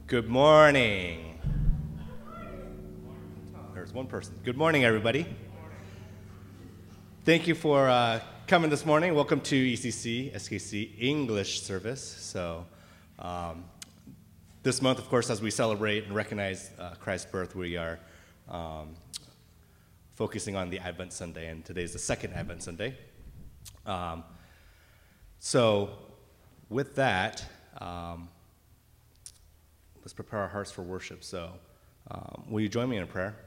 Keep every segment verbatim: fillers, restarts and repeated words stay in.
Good morning. There's one person. Good morning, everybody. Thank you for uh, coming this morning. Welcome to E C C, S K C English service. So um, this month, of course, as we celebrate and recognize uh, Christ's birth, we are um, focusing on the Advent Sunday, and today's the second Advent Sunday. Um, so with that, um, let's prepare our hearts for worship. So um, will you join me in a prayer?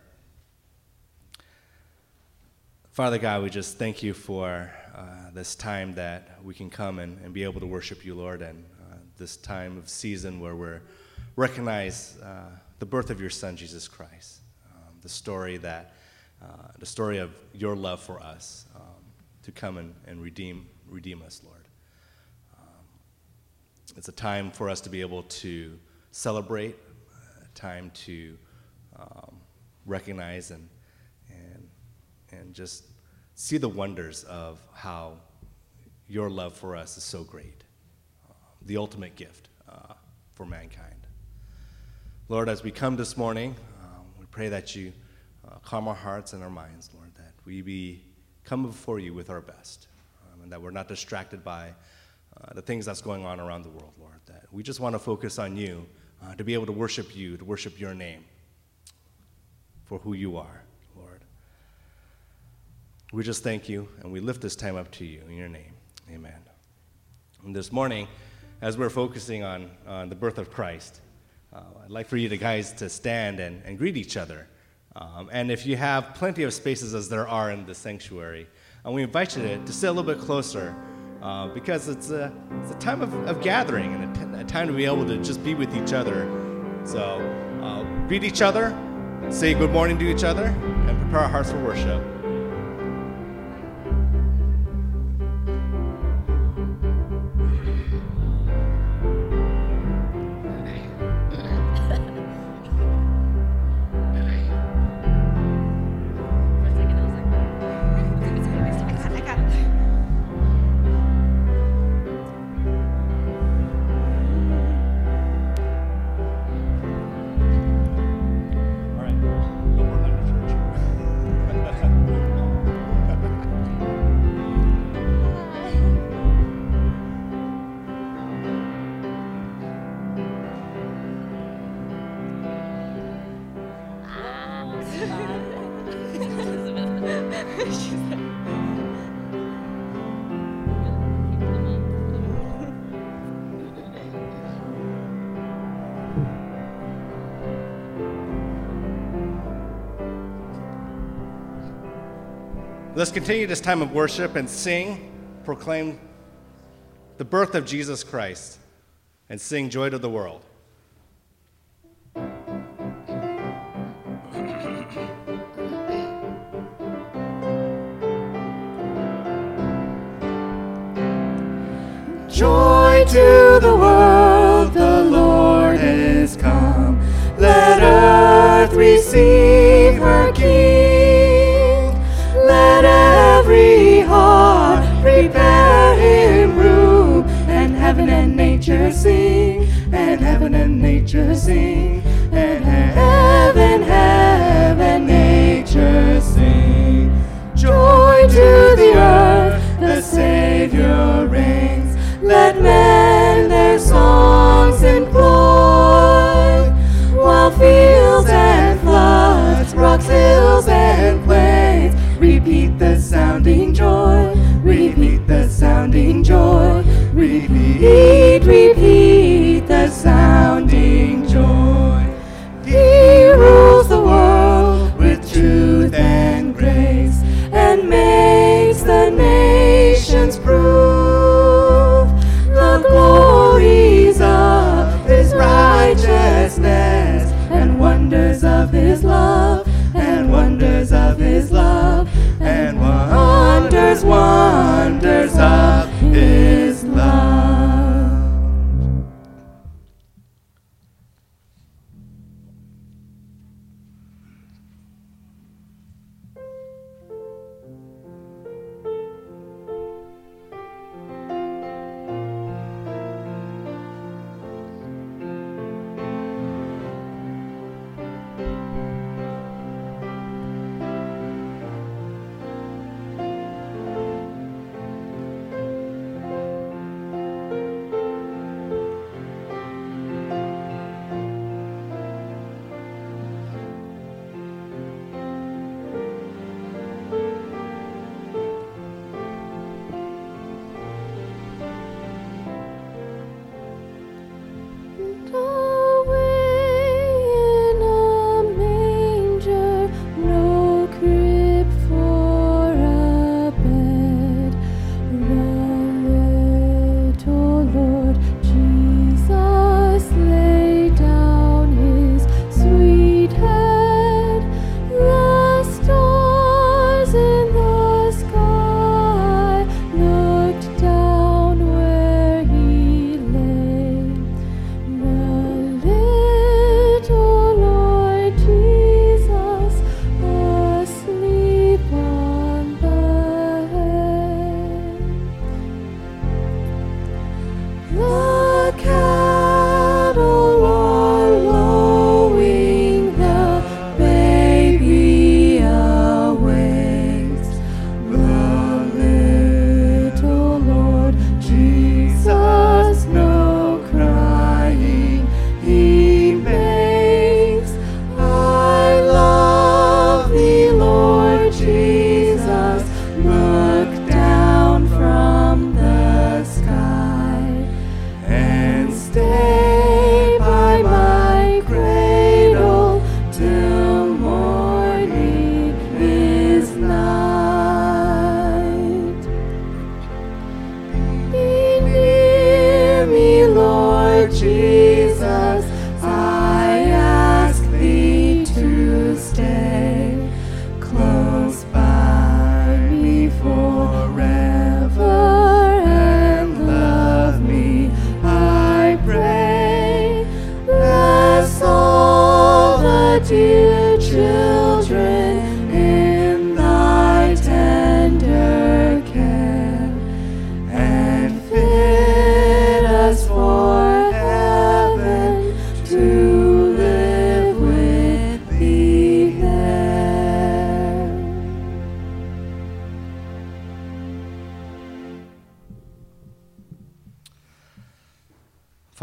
Father God, we just thank you for uh, this time that we can come and, and be able to worship you, Lord, and uh, this time of season where we're recognize uh, the birth of your Son, Jesus Christ, um, the story that, uh, the story of your love for us, um, to come and, and redeem, redeem us, Lord. Um, it's a time for us to be able to celebrate, a time to um, recognize and and and just see the wonders of how your love for us is so great, uh, the ultimate gift uh, for mankind. Lord, as we come this morning, um, we pray that you uh, calm our hearts and our minds, Lord, that we be come before you with our best, um, and that we're not distracted by uh, the things that's going on around the world, Lord, that we just want to focus on you, uh, to be able to worship you, to worship your name for who you are, Lord. We just thank you, and we lift this time up to you in your name. Amen. And this morning, as we're focusing on, on the birth of Christ, uh, I'd like for you to guys to stand and, and greet each other. Um, and if you have plenty of spaces as there are in the sanctuary, and we invite you to, to sit a little bit closer, uh, because it's a, it's a time of, of gathering and a, t- a time to be able to just be with each other. So uh, greet each other, say good morning to each other, and prepare our hearts for worship. Let's continue this time of worship and sing, proclaim the birth of Jesus Christ, and sing joy to the world. Joy to the world, the Lord is come. Let earth receive her King. Let every heart prepare him room, and heaven and nature sing, and heaven and nature sing, and heaven, heaven, nature sing. Joy to the earth, the Savior reigns. Let men their songs employ, while fields and floods, rocks, hills, and plains repeat the sounding joy, repeat the sounding joy, repeat, repeat the sounding joy. He rules the world with truth and grace, and makes the nations prove the glories of his righteousness, and wonders of his love, and wonders of his love, and wonders, wonders of his love.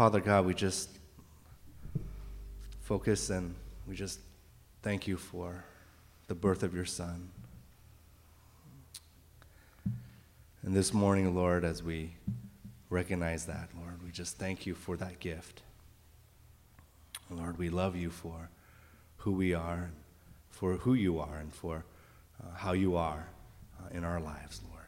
Father God, we just focus and we just thank you for the birth of your Son. And this morning, Lord, as we recognize that, Lord, we just thank you for that gift. Lord, we love you for who we are, for who you are, and for uh, how you are uh, in our lives, Lord.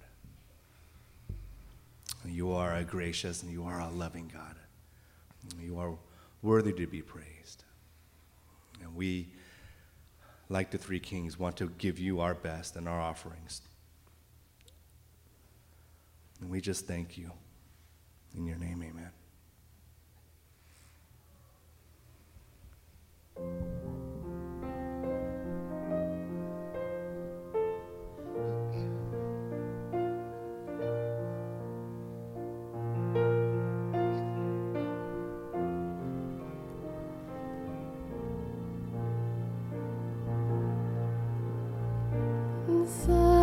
You are a gracious and you are a loving God. You are worthy to be praised. And we, like the three kings, want to give you our best and our offerings. And we just thank you. In your name, amen.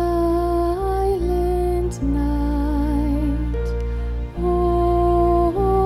Silent night, oh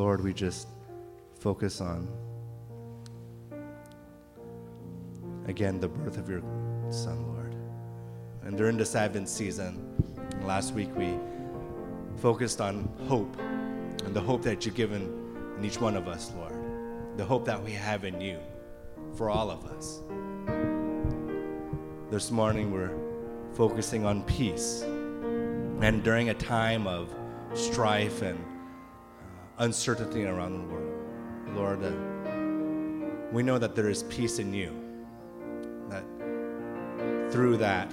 Lord, we just focus on, again, the birth of your Son, Lord. And during this Advent season, last week we focused on hope and the hope that you've given in each one of us, Lord. The hope that we have in you for all of us. This morning we're focusing on peace. And during a time of strife and uh, uncertainty around the world, Lord, uh, we know that there is peace in you. That through that,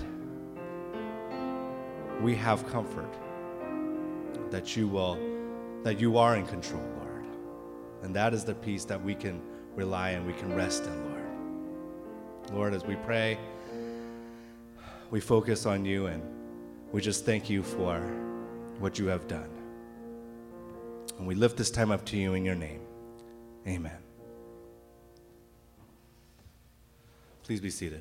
we have comfort. That you will, that you are in control, Lord. And that is the peace that we can rely and we can rest in, Lord. Lord, as we pray, we focus on you and we just thank you for what you have done. And we lift this time up to you in your name. Amen. Please be seated.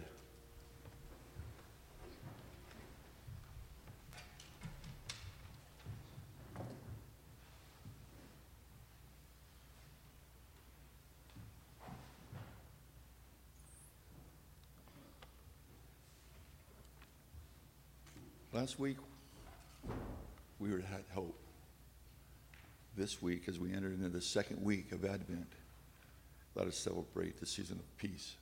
Last week, we were had hope. This week, as we entered into the second week of Advent, let us celebrate the season of peace.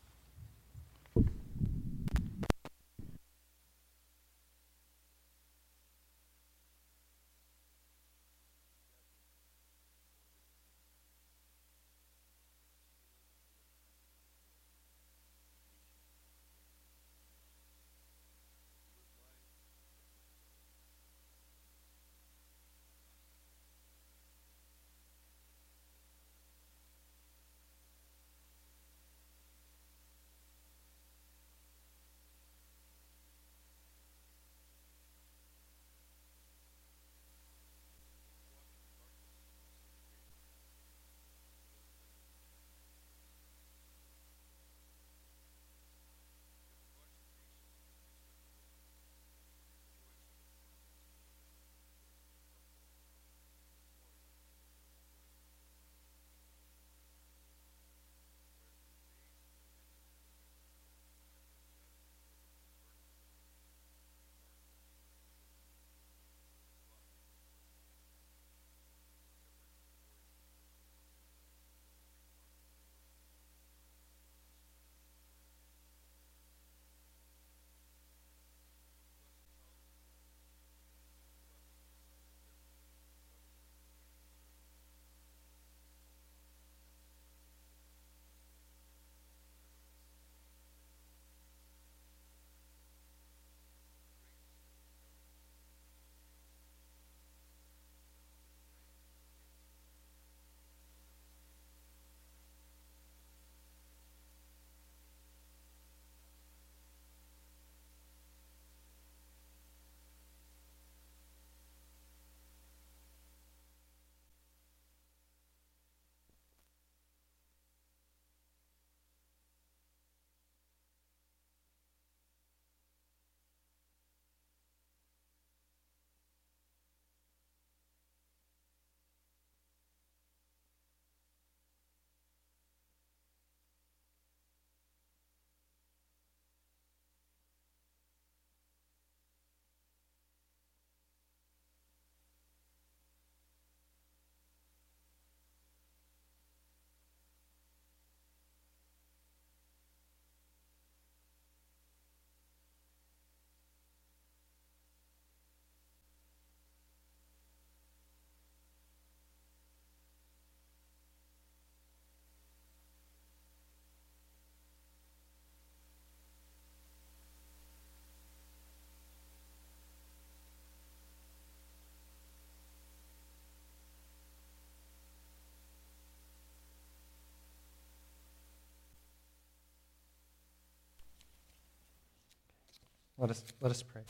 Let us, let us pray.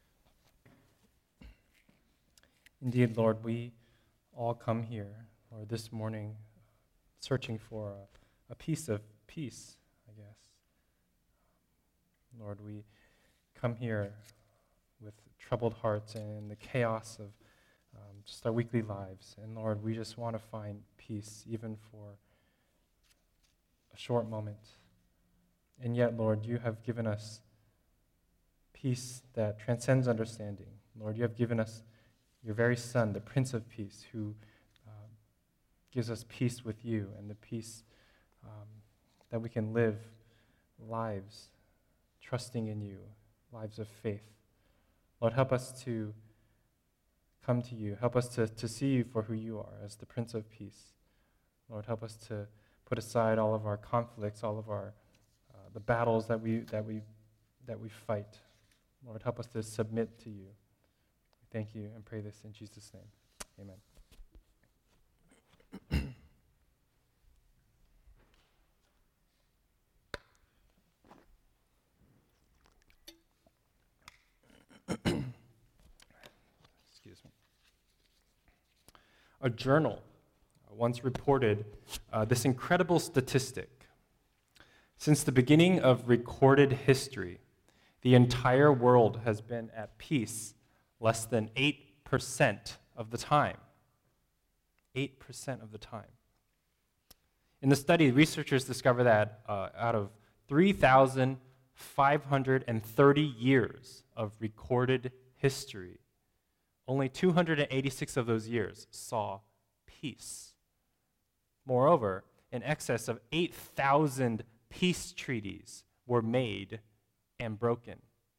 Indeed, Lord, we all come here, Lord, this morning searching for a, a piece of peace, I guess. Lord, we come here with troubled hearts and the chaos of um, just our weekly lives. And Lord, we just want to find peace even for a short moment. And yet, Lord, you have given us peace that transcends understanding. Lord, you have given us your very Son, the Prince of Peace, who um, gives us peace with you and the peace um, that we can live lives trusting in you, lives of faith. Lord, help us to come to you. Help us to, to see you for who you are as the Prince of Peace. Lord, help us to put aside all of our conflicts, all of our uh, the battles that we that we that we fight. Lord, help us to submit to you. Thank you and pray this in Jesus' name. Amen. Excuse me. A journal once reported uh, this incredible statistic. Since the beginning of recorded history, the entire world has been at peace less than eight percent of the time. eight percent of the time. In the study, researchers discovered that uh, out of three thousand five hundred thirty years of recorded history, only two hundred eighty-six of those years saw peace. Moreover, in excess of eight thousand peace treaties were made and broken.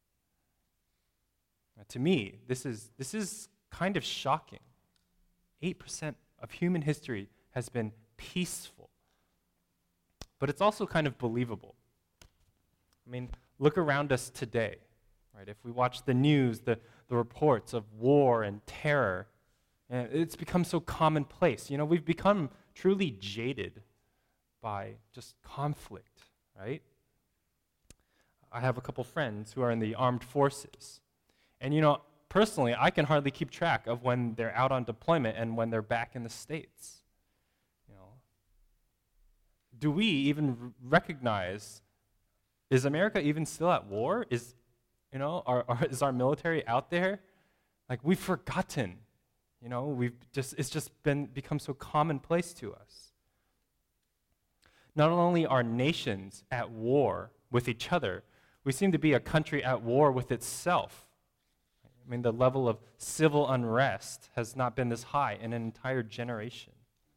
Now, to me, this is, this is kind of shocking. eight percent of human history has been peaceful. But it's also kind of believable. I mean, look around us today, right? If we watch the news, the, the reports of war and terror, and it's become so commonplace. You know, we've become truly jaded by just conflict, right? I have a couple friends who are in the armed forces. And, you know, personally, I can hardly keep track of when they're out on deployment and when they're back in the States. You know, do we even r- recognize, is America even still at war? Is, you know, are, are, is our military out there? Like, we've forgotten. You know, we've just, it's just been become so commonplace to us. Not only are nations at war with each other, we seem to be a country at war with itself. I mean, the level of civil unrest has not been this high in an entire generation.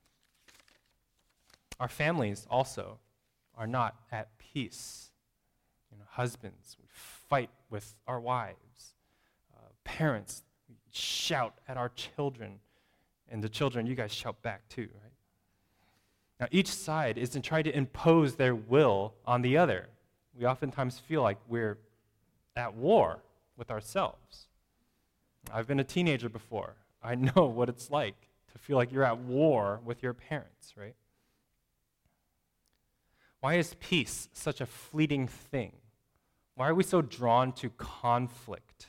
Our families also are not at peace. You know, husbands, we fight with our wives. Uh, parents, we shout at our children. And the children, you guys shout back too, right? Now, each side is to try to impose their will on the other. We oftentimes feel like we're at war with ourselves. I've been a teenager before. I know what it's like to feel like you're at war with your parents, right? Why is peace such a fleeting thing? Why are we so drawn to conflict?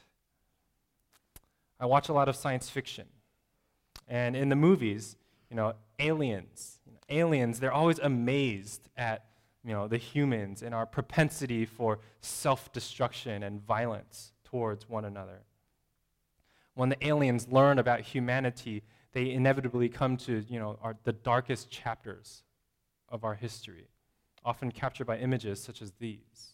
I watch a lot of science fiction. And in the movies, you know, aliens, you know, aliens, they're always amazed at, you know, the humans and our propensity for self-destruction and violence towards one another. When the aliens learn about humanity, they inevitably come to, you know, our, the darkest chapters of our history, often captured by images such as these.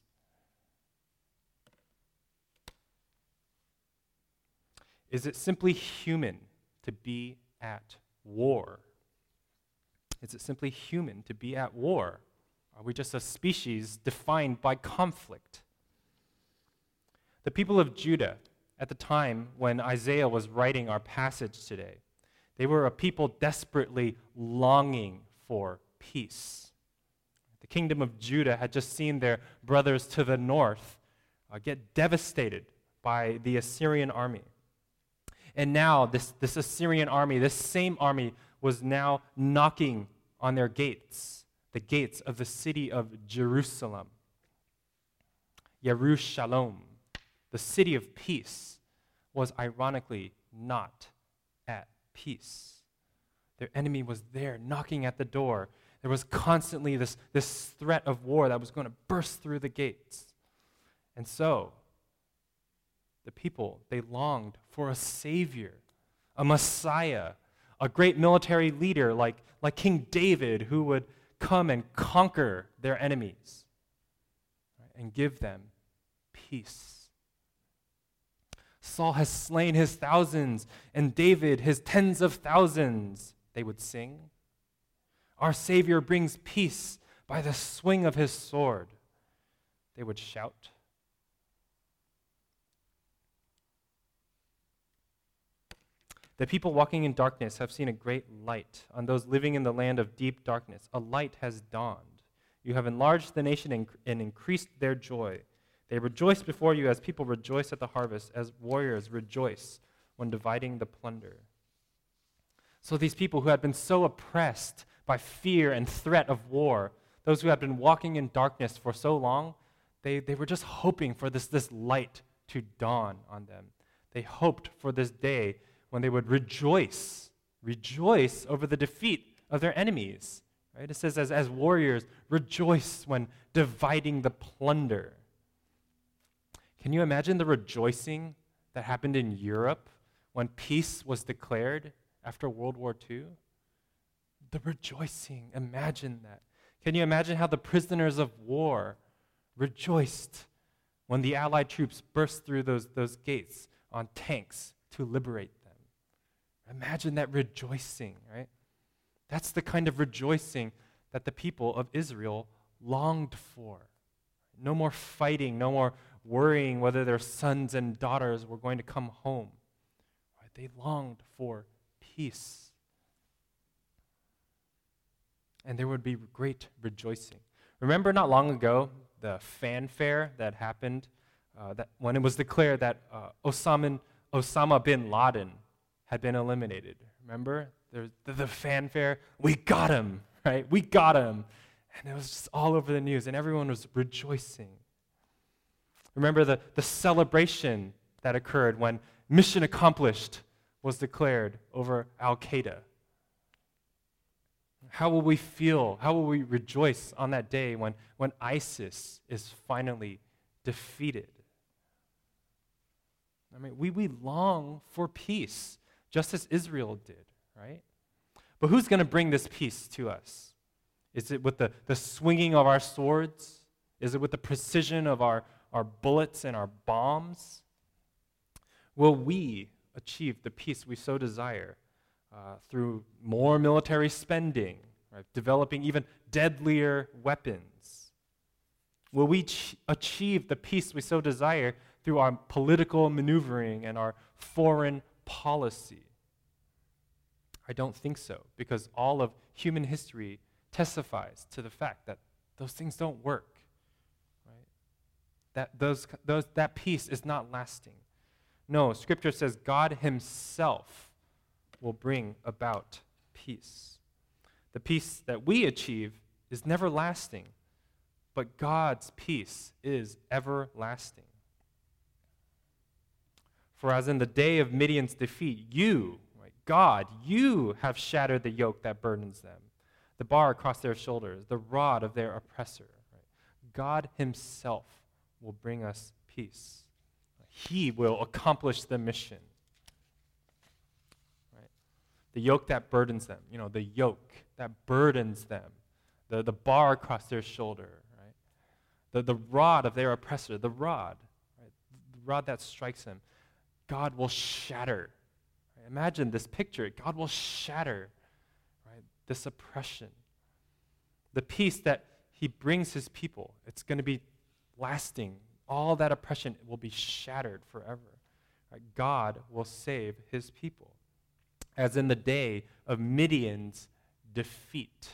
Is it simply human to be at war? Is it simply human to be at war? Are we just a species defined by conflict? The people of Judah, at the time when Isaiah was writing our passage today, they were a people desperately longing for peace. The kingdom of Judah had just seen their brothers to the north uh, get devastated by the Assyrian army. And now this, this Assyrian army, this same army, was now knocking on their gates, the gates of the city of Jerusalem. Yerushalom, the city of peace, was ironically not at peace. Their enemy was there knocking at the door. There was constantly this, this threat of war that was going to burst through the gates. And so, the people, they longed for a savior, a Messiah, a great military leader like, like King David, who would come and conquer their enemies, right, and give them peace. Saul has slain his thousands, and David his tens of thousands, they would sing. Our Savior brings peace by the swing of his sword, they would shout. The people walking in darkness have seen a great light. On those living in the land of deep darkness, a light has dawned. You have enlarged the nation and, and increased their joy. They rejoice before you as people rejoice at the harvest, as warriors rejoice when dividing the plunder. So these people who had been so oppressed by fear and threat of war, those who had been walking in darkness for so long, they, they were just hoping for this, this light to dawn on them. They hoped for this day when they would rejoice, rejoice over the defeat of their enemies. Right? It says, as, as warriors, rejoice when dividing the plunder. Can you imagine the rejoicing that happened in Europe when peace was declared after World War Two? The rejoicing, imagine that. Can you imagine how the prisoners of war rejoiced when the Allied troops burst through those, those gates on tanks to liberate them? Imagine that rejoicing, right? That's the kind of rejoicing that the people of Israel longed for. No more fighting, no more worrying whether their sons and daughters were going to come home. Right? They longed for peace. And there would be great rejoicing. Remember not long ago the fanfare that happened uh, that when it was declared that uh, Osama, Osama bin Laden had been eliminated. Remember? There's the, the fanfare. We got him, right? We got him. And it was just all over the news, and everyone was rejoicing. Remember the, the celebration that occurred when mission accomplished was declared over Al-Qaeda. How will we feel? How will we rejoice on that day when, when ISIS is finally defeated? I mean, we, we long for peace, just as Israel did, right? But who's going to bring this peace to us? Is it with the, the swinging of our swords? Is it with the precision of our, our bullets and our bombs? Will we achieve the peace we so desire uh, through more military spending, right? Developing even deadlier weapons? Will we ch- achieve the peace we so desire through our political maneuvering and our foreign policy? I don't think so, because all of human history testifies to the fact that those things don't work. Right? That those those that peace is not lasting. No, Scripture says God Himself will bring about peace. The peace that we achieve is never lasting, but God's peace is everlasting. For as in the day of Midian's defeat, you, right, God, you have shattered the yoke that burdens them, the bar across their shoulders, the rod of their oppressor. Right? God Himself will bring us peace. He will accomplish the mission. Right? The yoke that burdens them, you know, the yoke that burdens them, the, the bar across their shoulder, right? The, the rod of their oppressor, the rod, right? The rod that strikes them. God will shatter. Right? Imagine this picture. God will shatter, right, this oppression. The peace that He brings His people, it's going to be lasting. All that oppression will be shattered forever. Right? God will save His people, as in the day of Midian's defeat.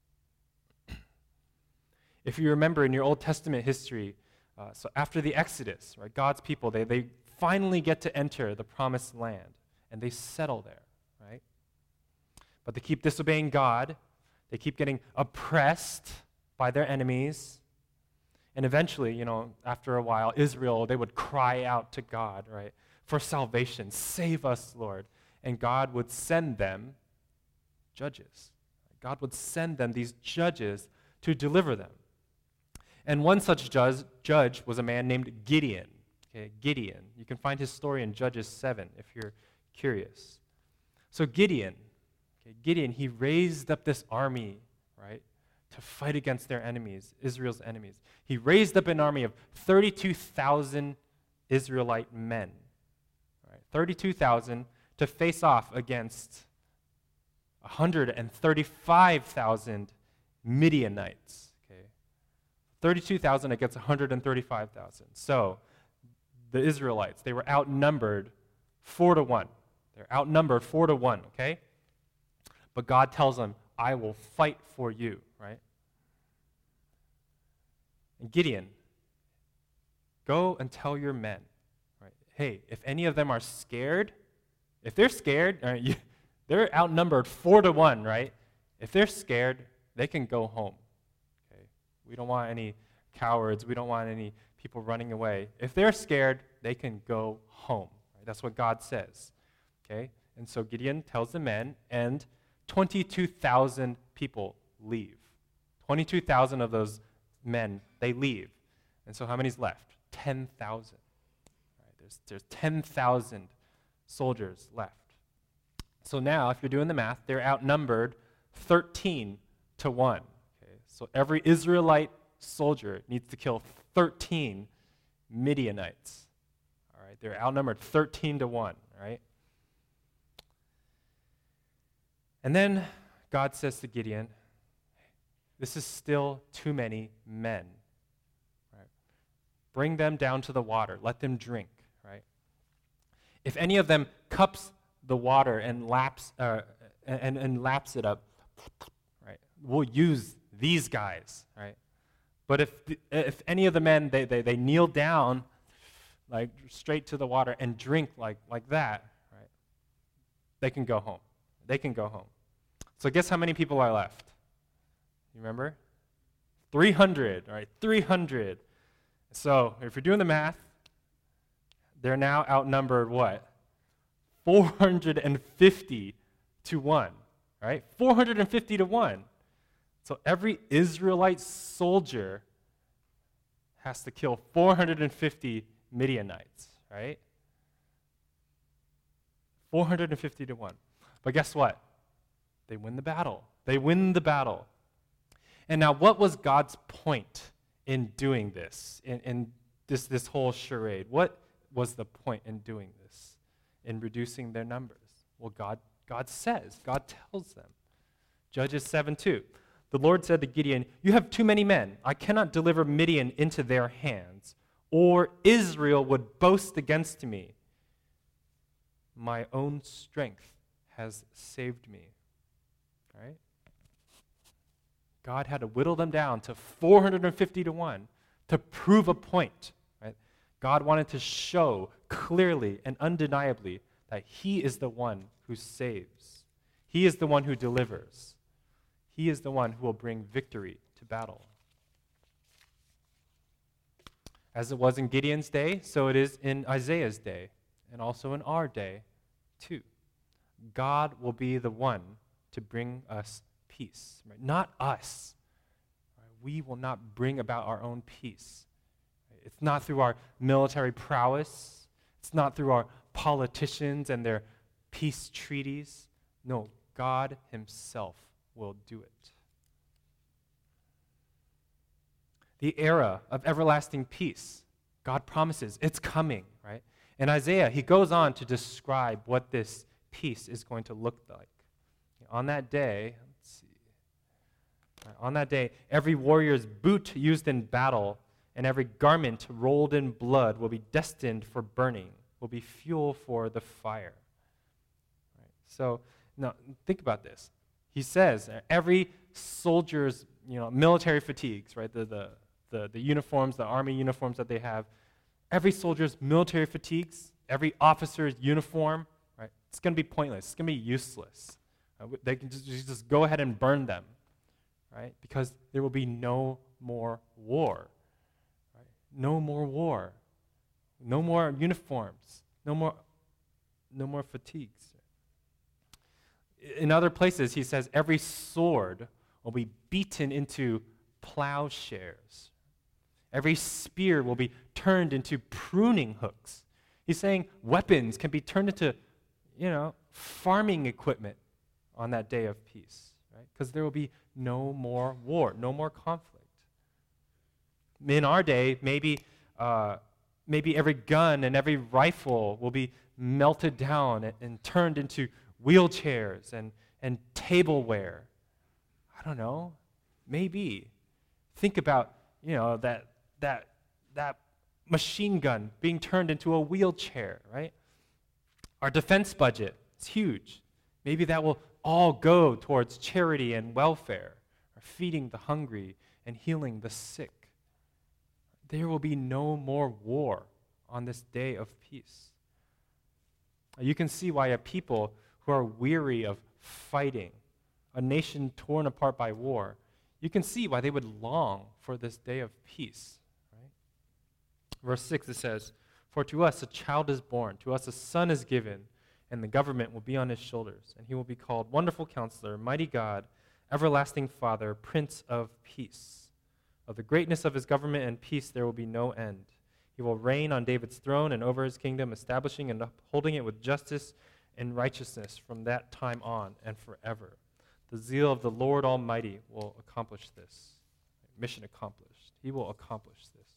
If you remember in your Old Testament history, uh, so after the Exodus, right, God's people, they, they finally get to enter the promised land, and they settle there, right? But they keep disobeying God. They keep getting oppressed by their enemies. And eventually, you know, after a while, Israel, they would cry out to God, right, for salvation. Save us, Lord. And God would send them judges. God would send them these judges to deliver them. And one such judge, judge was a man named Gideon. Okay, Gideon. You can find his story in Judges seven if you're curious. So Gideon, okay, Gideon, he raised up this army, right, to fight against their enemies, Israel's enemies. He raised up an army of thirty-two thousand Israelite men, right, thirty-two thousand to face off against one hundred thirty-five thousand Midianites. Okay, thirty-two thousand against one hundred thirty-five thousand. So the Israelites, they were outnumbered four to one. They're outnumbered four to one, okay? But God tells them, I will fight for you, right? And Gideon, go and tell your men, right? Hey, if any of them are scared, if they're scared, right, you, they're outnumbered four to one, right? If they're scared, they can go home, okay? We don't want any cowards. We don't want any people running away. If they're scared, they can go home. Right? That's what God says. Okay? And so Gideon tells the men, and twenty-two thousand people leave. twenty-two thousand of those men, they leave. And so how many's left? ten thousand. Right? There's, there's ten thousand soldiers left. So now, if you're doing the math, they're outnumbered thirteen to one. Okay? So every Israelite soldier needs to kill thirteen Midianites. All right? They're outnumbered thirteen to one, right? And then God says to Gideon, this is still too many men. Right? Bring them down to the water. Let them drink. Right? If any of them cups the water and laps uh, and, and laps it up, right? We'll use these guys. Right? But if the, if any of the men they, they they kneel down, like straight to the water and drink like like that, right? They can go home. They can go home. So guess how many people are left? You remember? three hundred, all right, three hundred. So if you're doing the math, they're now outnumbered what? four hundred fifty to one, right? four hundred fifty to one. So every Israelite soldier has to kill four hundred fifty Midianites, right? four hundred fifty to one. But guess what? They win the battle. They win the battle. And now, what was God's point in doing this, in, in this, this whole charade? What was the point in doing this, in reducing their numbers? Well, God, God says, God tells them. Judges seven two. The Lord said to Gideon, you have too many men. I cannot deliver Midian into their hands, or Israel would boast against me. My own strength has saved me. Right? God had to whittle them down to four hundred fifty to one to prove a point. Right? God wanted to show clearly and undeniably that he is the one who saves. He is the one who delivers. He is the one who will bring victory to battle. As it was in Gideon's day, so it is in Isaiah's day, and also in our day, too. God will be the one to bring us peace. Right? Not us. Right? We will not bring about our own peace. Right? It's not through our military prowess. It's not through our politicians and their peace treaties. No, God himself will do it. The era of everlasting peace, God promises it's coming, right? In Isaiah, he goes on to describe what this peace is going to look like. On that day, let's see. Right, on that day, every warrior's boot used in battle and every garment rolled in blood will be destined for burning, will be fuel for the fire. Right, so, now think about this. He says every soldier's, you know, military fatigues, right? The, the the the uniforms, the army uniforms that they have, every soldier's military fatigues, every officer's uniform, right? It's going to be pointless. It's going to be useless. Uh, they can just, just go ahead and burn them, right? Because there will be no more war, right? No more war, no more uniforms, no more, no more fatigues. In other places, he says every sword will be beaten into plowshares. Every spear will be turned into pruning hooks. He's saying weapons can be turned into, you know, farming equipment on that day of peace, right? Because there will be no more war, no more conflict. In our day, maybe uh, maybe every gun and every rifle will be melted down and, and turned into wheelchairs and, and tableware. I don't know. Maybe. Think about, you know, that that that machine gun being turned into a wheelchair, right? Our defense budget is huge. Maybe that will all go towards charity and welfare, or feeding the hungry and healing the sick. There will be no more war on this day of peace. You can see why a people who are weary of fighting, a nation torn apart by war, you can see why they would long for this day of peace. Right? Verse six, it says, "For to us a child is born, to us a son is given, and the government will be on his shoulders, and he will be called Wonderful Counselor, Mighty God, Everlasting Father, Prince of Peace. Of the greatness of his government and peace there will be no end. He will reign on David's throne and over his kingdom, establishing and upholding it with justice and righteousness from that time on and forever. The zeal of the Lord Almighty will accomplish this." Mission accomplished. He will accomplish this.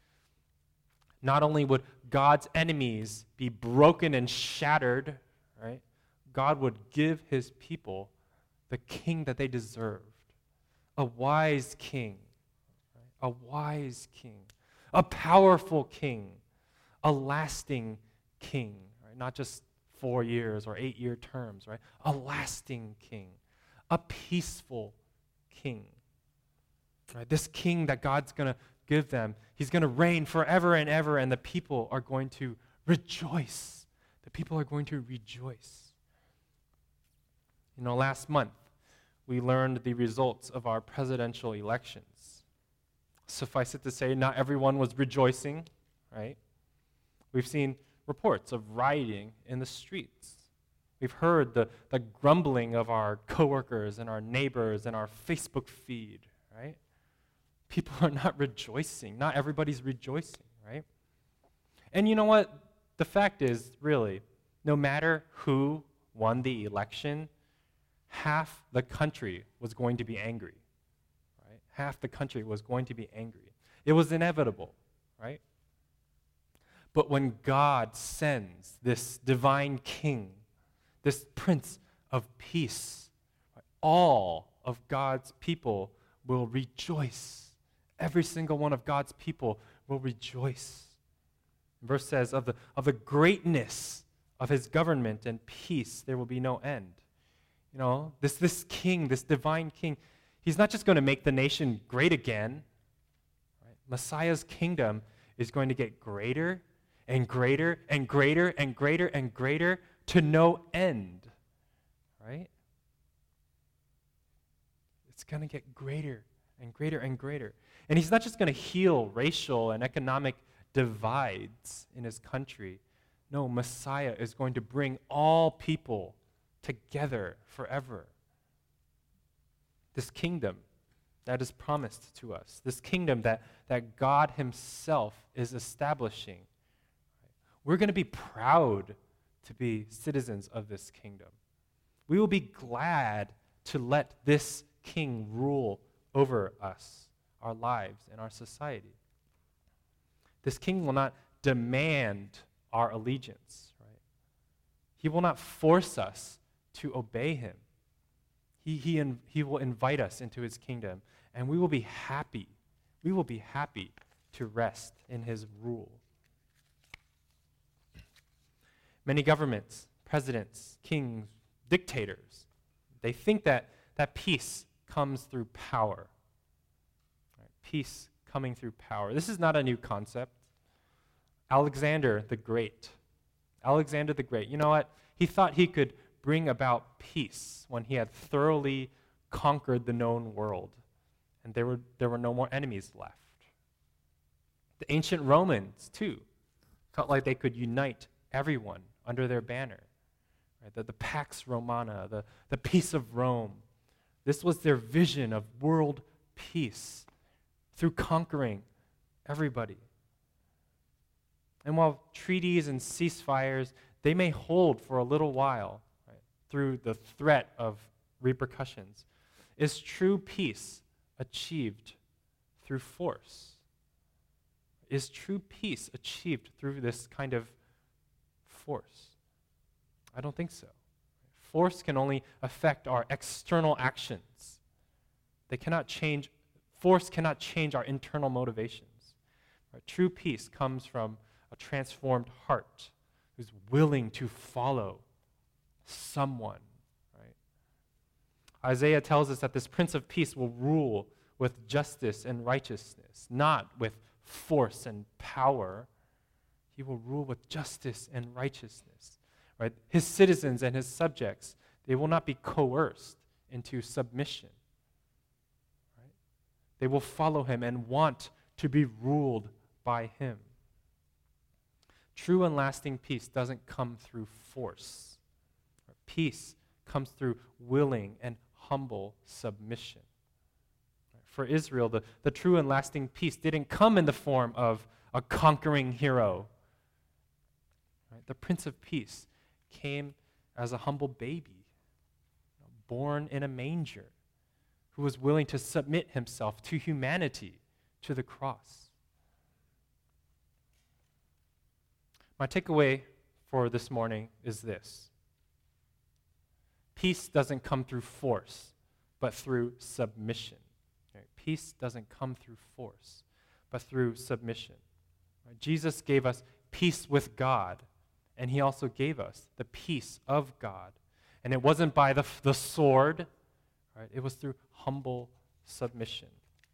Not only would God's enemies be broken and shattered, right? God would give his people the king that they deserved. A wise king. A wise king, a powerful king, a lasting king, right? Not just four years or eight-year terms, right? A lasting king, a peaceful king. Right? This king that God's going to give them, he's going to reign forever and ever, and the people are going to rejoice. The people are going to rejoice. You know, last month, we learned the results of our presidential elections. Suffice it to say, not everyone was rejoicing, right? We've seen reports of rioting in the streets. We've heard the, the grumbling of our coworkers and our neighbors and our Facebook feed, right? People are not rejoicing. Not everybody's rejoicing, right? And you know what? The fact is, really, no matter who won the election, half the country was going to be angry. Half the country was going to be angry. It was inevitable, right? But when God sends this divine king, this Prince of Peace, all of God's people will rejoice. Every single one of God's people will rejoice. Verse says, of the, of the greatness of his government and peace, there will be no end. You know, this, this king, this divine king, he's not just going to make the nation great again. Right? Messiah's kingdom is going to get greater and greater and greater and greater and greater to no end. Right? It's going to get greater and greater and greater. And he's not just going to heal racial and economic divides in his country. No, Messiah is going to bring all people together forever. This kingdom that is promised to us, this kingdom that, that God himself is establishing. We're going to be proud to be citizens of this kingdom. We will be glad to let this king rule over us, our lives, and our society. This king will not demand our allegiance, right? He will not force us to obey him. He, he, in, he will invite us into his kingdom, and we will be happy. We will be happy to rest in his rule. Many governments, presidents, kings, dictators, they think that, that peace comes through power. Right? Peace coming through power. This is not a new concept. Alexander the Great. Alexander the Great, you know what? He thought he could bring about peace when he had thoroughly conquered the known world, and there were, there were no more enemies left. The ancient Romans, too, felt like they could unite everyone under their banner. Right? The, the Pax Romana, the, the peace of Rome. This was their vision of world peace through conquering everybody. And while treaties and ceasefires, they may hold for a little while, right, through the threat of repercussions. Is true peace achieved through force? Is true peace achieved through this kind of force? I don't think so. Force can only affect our external actions. They cannot change, force cannot change our internal motivations. Right? True peace comes from a transformed heart who's willing to follow someone. Right? Isaiah tells us that this Prince of Peace will rule with justice and righteousness, not with force and power. He will rule with justice and righteousness. Right? His citizens and his subjects, they will not be coerced into submission. Right? They will follow him and want to be ruled by him. True and lasting peace doesn't come through force. Peace comes through willing and humble submission. For Israel, the, the true and lasting peace didn't come in the form of a conquering hero. Right? The Prince of Peace came as a humble baby, born in a manger, who was willing to submit himself to humanity, to the cross. My takeaway for this morning is this. Peace doesn't come through force, but through submission. Right? Peace doesn't come through force, but through submission. Right? Jesus gave us peace with God, and he also gave us the peace of God. And it wasn't by the, the sword, right? It was through humble submission.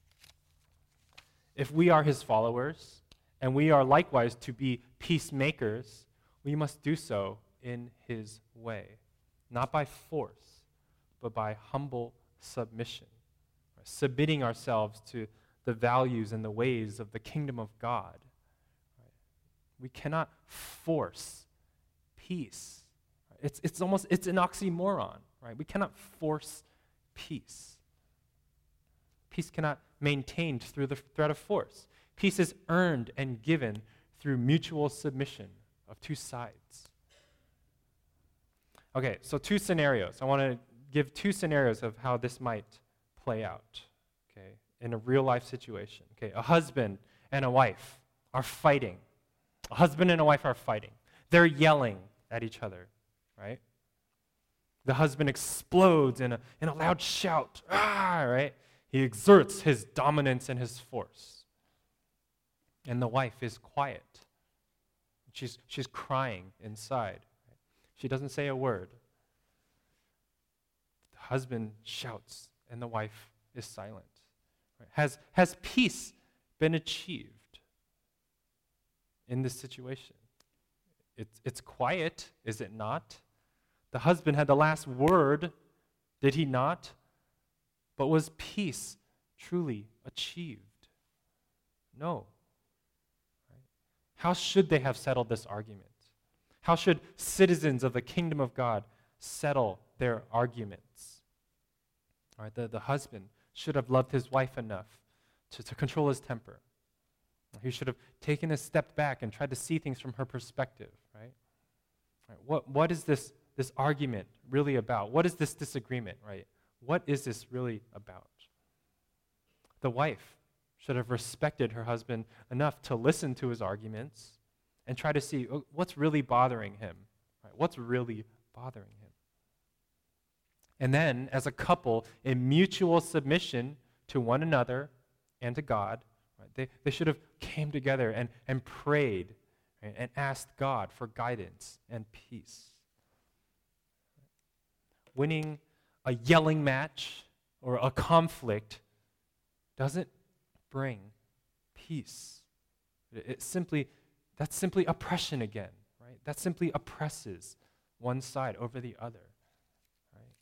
If we are his followers, and we are likewise to be peacemakers, we must do so in his way. Not by force, but by humble submission. Right? Submitting ourselves to the values and the ways of the kingdom of God. Right? We cannot force peace. It's, it's almost, it's an oxymoron, right? We cannot force peace. Peace cannot be maintained through the threat of force. Peace is earned and given through mutual submission of two sides. Okay, so two scenarios. I want to give two scenarios of how this might play out, okay, in a real-life situation. Okay, a husband and a wife are fighting. A husband and a wife are fighting. They're yelling at each other, right? The husband explodes in a, in a loud shout, ah, right? He exerts his dominance and his force. And the wife is quiet. She's, she's crying inside. Right? She doesn't say a word. The husband shouts, and the wife is silent. Right? Has, has peace been achieved in this situation? It's, it's quiet, is it not? The husband had the last word, did he not? But was peace truly achieved? No. Right? How should they have settled this argument? How should citizens of the kingdom of God settle their arguments? All right, the, the husband should have loved his wife enough to, to control his temper. He should have taken a step back and tried to see things from her perspective, right? Right, what, what is this, this argument really about? What is this disagreement, right? What is this really about? The wife should have respected her husband enough to listen to his arguments and try to see oh, what's really bothering him, right? What's really bothering him? And then, as a couple, in mutual submission to one another and to God, right, they, they should have came together and, and prayed, right, and asked God for guidance and peace. Winning a yelling match or a conflict doesn't bring peace. It, it simply, that's simply oppression again, right? That simply oppresses one side over the other, right?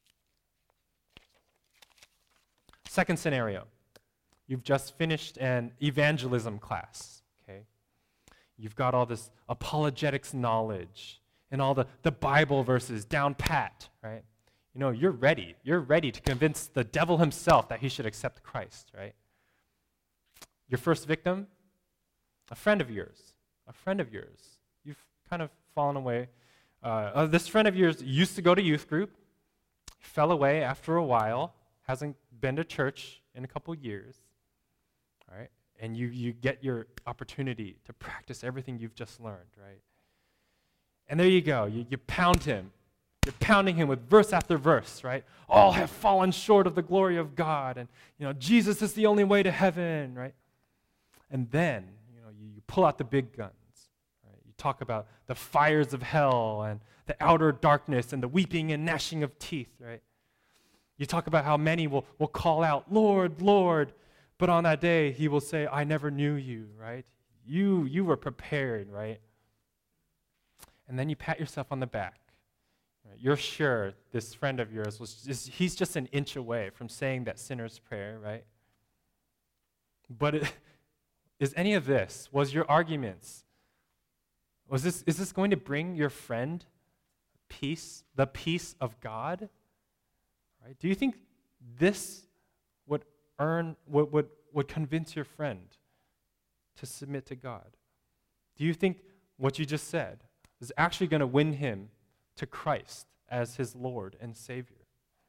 Second scenario, you've just finished an evangelism class, okay? You've got all this apologetics knowledge and all the, the Bible verses down pat, right? You know, you're ready. You're ready to convince the devil himself that he should accept Christ, right? Your first victim, a friend of yours, a friend of yours. You've kind of fallen away uh, uh, this friend of yours used to go to youth group, fell away after a while, hasn't been to church in a couple years, all right? And you, you get your opportunity to practice everything you've just learned, right? And there you go. You, you pound him. You're pounding him with verse after verse, right? All have fallen short of the glory of God, and you know Jesus is the only way to heaven, right? And then you know you, you pull out the big guns, right? You talk about the fires of hell and the outer darkness and the weeping and gnashing of teeth, right? You talk about how many will, will call out, Lord, Lord, but on that day he will say, I never knew you, right? You you were prepared, right? And then you pat yourself on the back. You're sure this friend of yours was just, he's just an inch away from saying that sinner's prayer, right? But it, is any of this, was your arguments, was this, is this going to bring your friend peace, the peace of God? Right? Do you think this would earn, would, would, would convince your friend to submit to God? Do you think what you just said is actually going to win him to Christ as his Lord and Savior?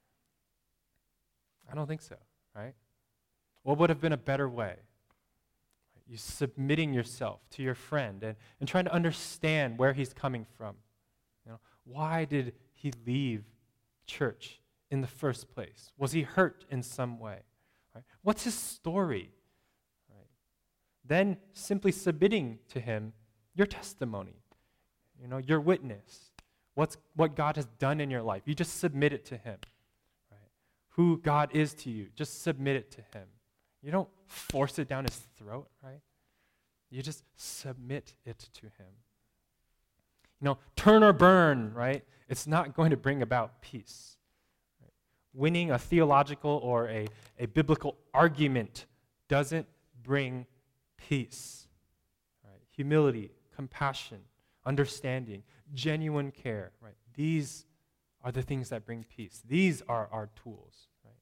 I don't think so, right? What would have been a better way? You submitting yourself to your friend and, and trying to understand where he's coming from. You know, why did he leave church in the first place? Was he hurt in some way? Right? What's his story? Right? Then simply submitting to him your testimony, you know, your witness. What's, what God has done in your life. You just submit it to him. Right? Who God is to you, just submit it to him. You don't force it down his throat, right? You just submit it to him. You know, turn or burn, right? It's not going to bring about peace. Right? Winning a theological or a, a biblical argument doesn't bring peace. Right? Humility, compassion, understanding, genuine care, right? These are the things that bring peace. These are our tools, right?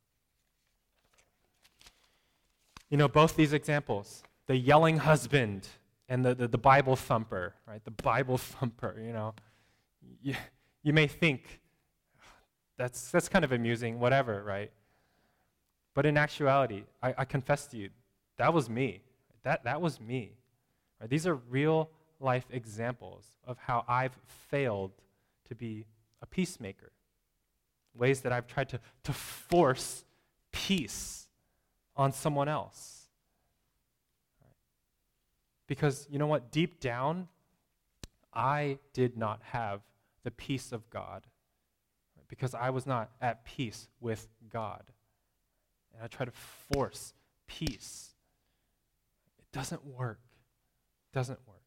You know, both these examples, the yelling husband and the, the, the Bible thumper, right? The Bible thumper, you know. You, you may think, that's, that's kind of amusing, whatever, right? But in actuality, I, I confess to you, that was me. That, that was me. Right? These are real life examples of how I've failed to be a peacemaker. Ways that I've tried to, to force peace on someone else. Right? Because, you know what, deep down, I did not have the peace of God. Right? Because I was not at peace with God. And I try to force peace. It doesn't work. It doesn't work.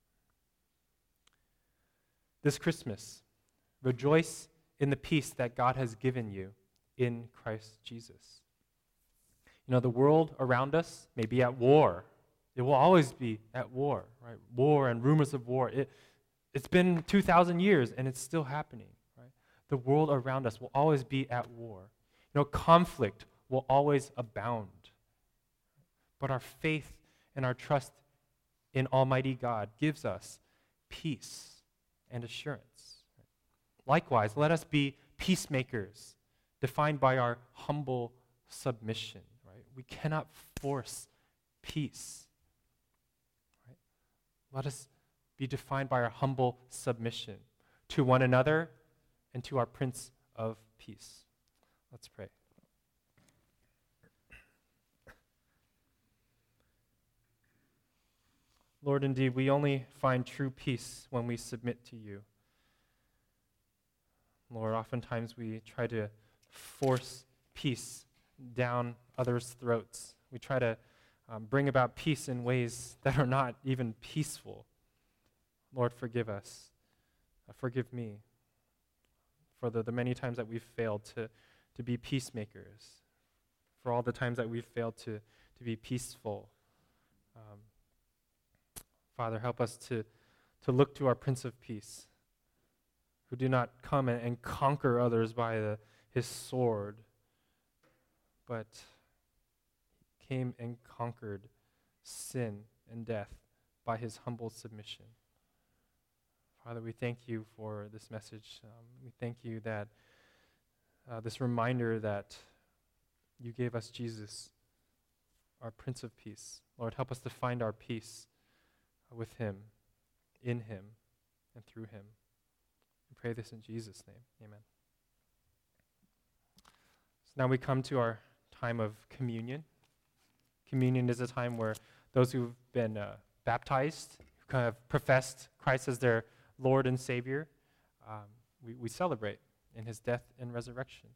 This Christmas, rejoice in the peace that God has given you in Christ Jesus. You know, the world around us may be at war. It will always be at war, right? War and rumors of war. It, it's been two thousand years and it's still happening, right? The world around us will always be at war. You know, conflict will always abound. But our faith and our trust in Almighty God gives us peace and assurance. Likewise, let us be peacemakers, defined by our humble submission. Right? We cannot force peace. Right? Let us be defined by our humble submission to one another and to our Prince of Peace. Let's pray. Lord, indeed, we only find true peace when we submit to you. Lord, oftentimes we try to force peace down others' throats. We try to um, bring about peace in ways that are not even peaceful. Lord, forgive us. Uh, forgive me for the, the many times that we've failed to, to be peacemakers, for all the times that we've failed to, to be peaceful. Um, Father, help us to, to look to our Prince of Peace, who did not come and, and conquer others by the, his sword, but came and conquered sin and death by his humble submission. Father, we thank you for this message. Um, we thank you that uh, this reminder that you gave us Jesus, our Prince of Peace. Lord, help us to find our peace with him, in him, and through him. We pray this in Jesus' name. Amen. So now we come to our time of communion. Communion is a time where those who've been uh, baptized, who kind of professed Christ as their Lord and Savior, um, we, we celebrate in his death and resurrection.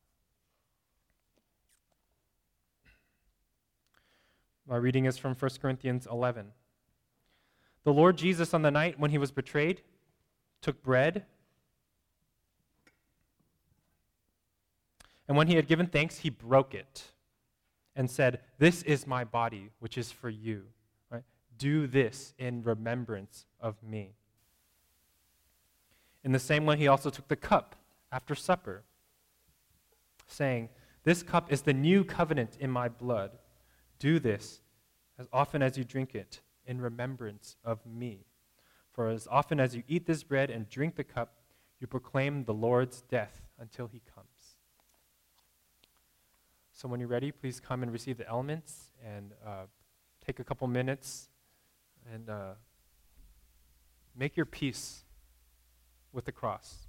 My reading is from First Corinthians eleven. The Lord Jesus, on the night when he was betrayed, took bread, and when he had given thanks, he broke it and said, "This is my body, which is for you. Right? Do this in remembrance of me." In the same way, he also took the cup after supper, saying, "This cup is the new covenant in my blood. Do this as often as you drink it in remembrance of me. For as often as you eat this bread and drink the cup, you proclaim the Lord's death until he comes." So when you're ready, please come and receive the elements and uh, take a couple minutes and uh, make your peace with the cross.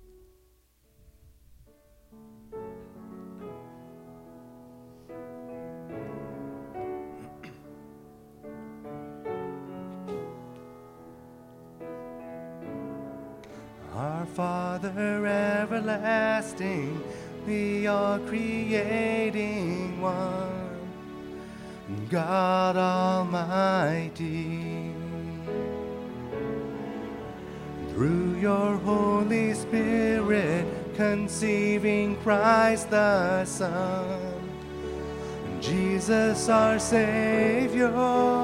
Our Father everlasting, the all-creating one, God Almighty, through your Holy Spirit, conceiving Christ the Son, Jesus our Savior.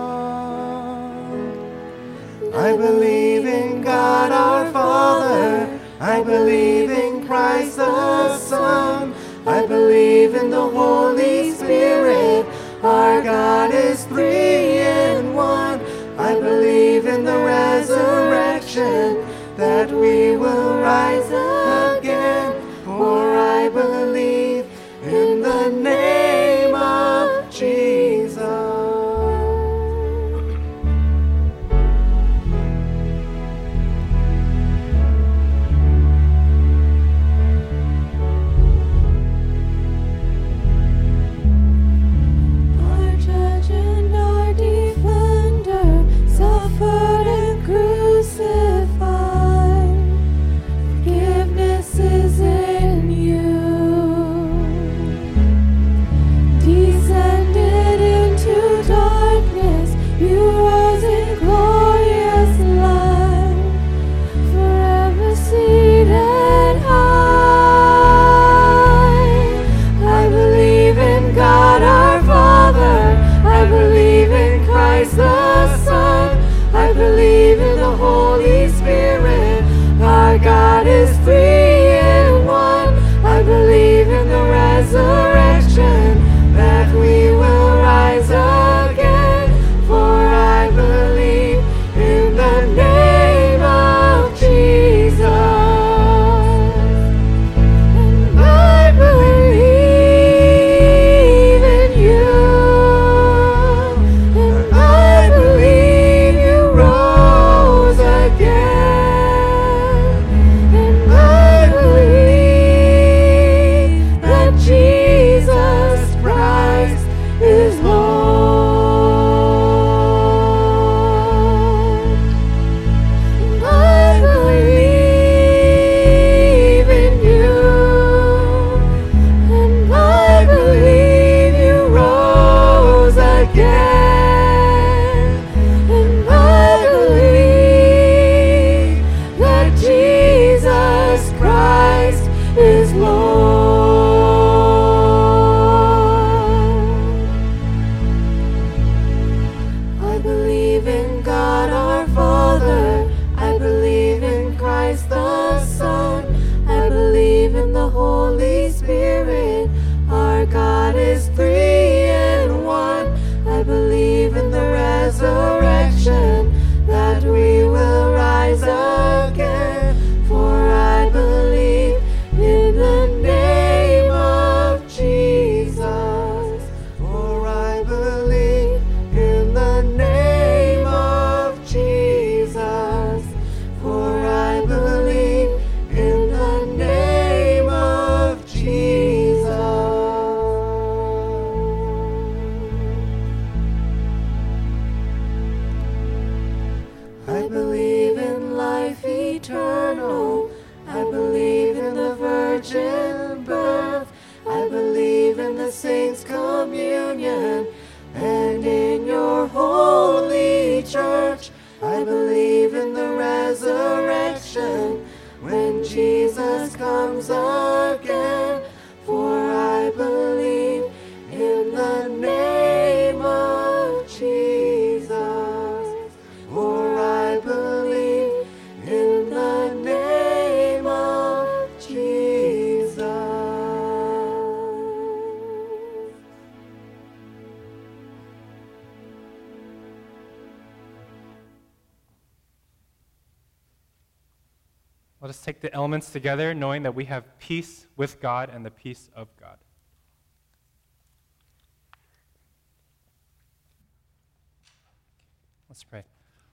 I believe in God our Father, I believe in Christ the Son, I believe in the Holy Spirit, our God is three in one. I believe in the resurrection, that we will rise again, for I believe in the name of Jesus. Suffered and crucified. Forgive comes again. For I believe in the name of Jesus. For I believe in the name of Jesus. Let us take the elements together, knowing that we have peace with God and the peace of God. Let's pray.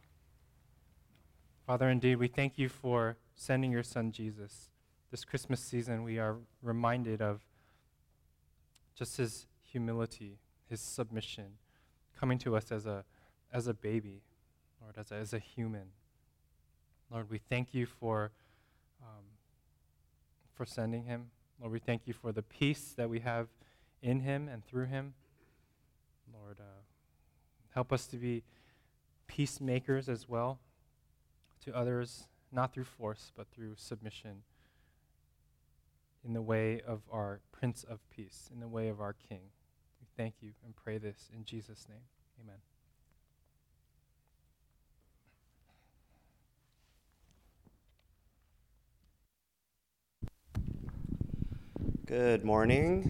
Father, indeed, we thank you for sending your son Jesus. This Christmas season, we are reminded of just his humility, his submission, coming to us as a, as a baby, Lord, as a, as a human. Lord, we thank you for Um, for sending him. Lord, we thank you for the peace that we have in him and through him. Lord, uh, help us to be peacemakers as well to others, not through force, but through submission in the way of our Prince of Peace, in the way of our King. We thank you and pray this in Jesus' name. Amen. Good morning.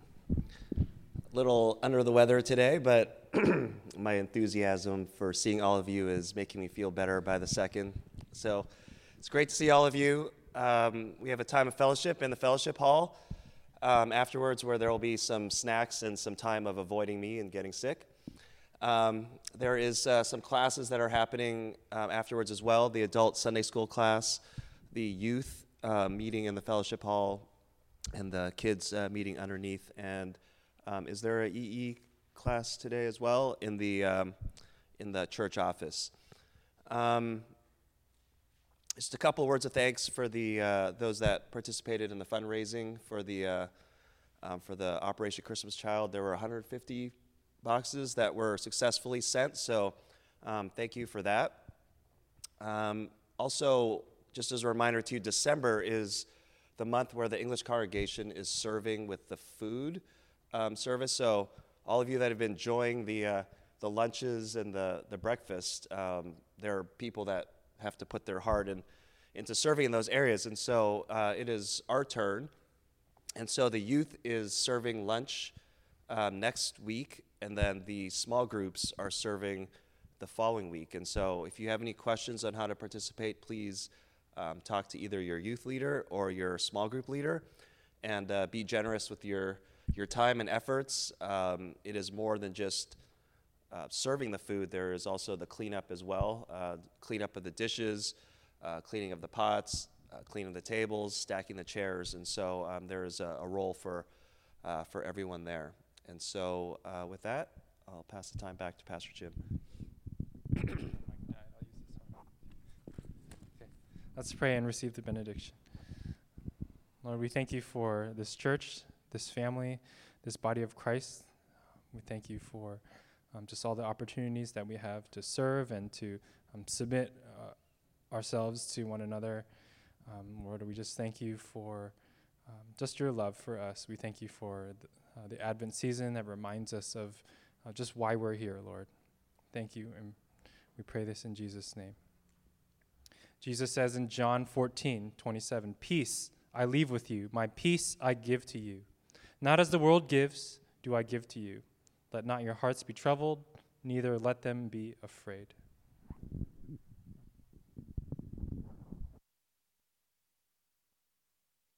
A little under the weather today, but my enthusiasm for seeing all of you is making me feel better by the second. So it's great to see all of you. Um, we have a time of fellowship in the fellowship hall um, afterwards, where there will be some snacks and some time of avoiding me and getting sick. Um, there is uh, some classes that are happening um, afterwards as well, the adult Sunday school class, the youth uh, meeting in the fellowship hall, and the kids uh, meeting underneath. And um, is there a E E class today as well in the um, in the church office? Um, just a couple words of thanks for the uh, those that participated in the fundraising for the uh, um, for the Operation Christmas Child. There were one hundred fifty boxes that were successfully sent, so um, thank you for that. Um, also, just as a reminder too, December is the month where the English congregation is serving with the food um, service. So all of you that have been enjoying the uh, the lunches and the the breakfast, um, there are people that have to put their heart in, into serving in those areas. And so uh, it is our turn. And so the youth is serving lunch um, next week, and then the small groups are serving the following week. And so if you have any questions on how to participate, please Um, talk to either your youth leader or your small group leader, and uh, be generous with your your time and efforts. Um, it is more than just uh, serving the food. There is also the cleanup as well, uh, cleanup of the dishes, uh, cleaning of the pots, uh, cleaning the tables, stacking the chairs, and so um, there is a, a role for uh, for everyone there. And so uh, with that, I'll pass the time back to Pastor Jim. Let's pray and receive the benediction. Lord, we thank you for this church, this family, this body of Christ. We thank you for um, just all the opportunities that we have to serve and to um, submit uh, ourselves to one another. Um, Lord, we just thank you for um, just your love for us. We thank you for the, uh, the Advent season that reminds us of uh, just why we're here, Lord. Thank you, and we pray this in Jesus' name. Jesus says in John fourteen twenty-seven, "Peace I leave with you, my peace I give to you. Not as the world gives, do I give to you. Let not your hearts be troubled, neither let them be afraid."